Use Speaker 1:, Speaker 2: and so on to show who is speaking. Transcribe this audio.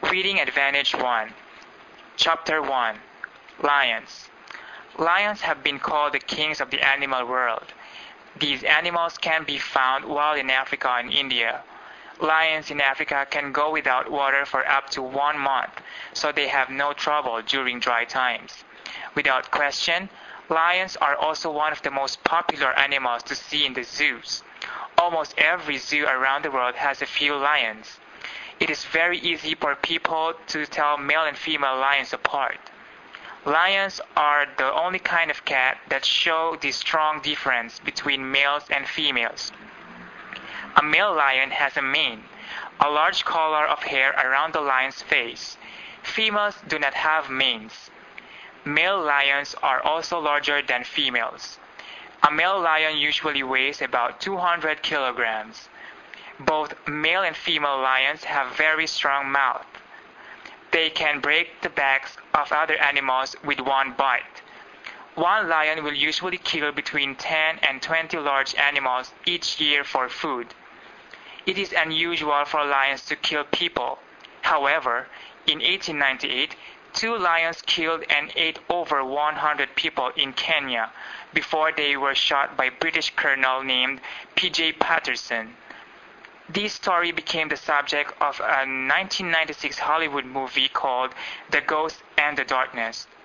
Speaker 1: Reading Advantage 1. Chapter 1. Lions. Lions have been called the kings of the animal world. These animals can be found wild in Africa and India. Lions in Africa can go without water for up to 1 month, so they have no trouble during dry times. Without question, lions are also one of the most popular animals to see in the zoos. Almost every zoo around the world has a few lions. It is very easy for people to tell male and female lions apart. Lions are the only kind of cat that show the strong difference between males and females. A male lion has a mane, a large collar of hair around the lion's face. Females do not have manes. Male lions are also larger than females. A male lion usually weighs about 200 kilograms. Both male and female lions have very strong mouths. They can break the backs of other animals with one bite. One lion will usually kill between 10 and 20 large animals each year for food. It is unusual for lions to kill people. However, in 1898, 2 lions killed and ate over 100 people in Kenya before they were shot by a British colonel named P.J. Patterson. This story became the subject of a 1996 Hollywood movie called The Ghost and the Darkness.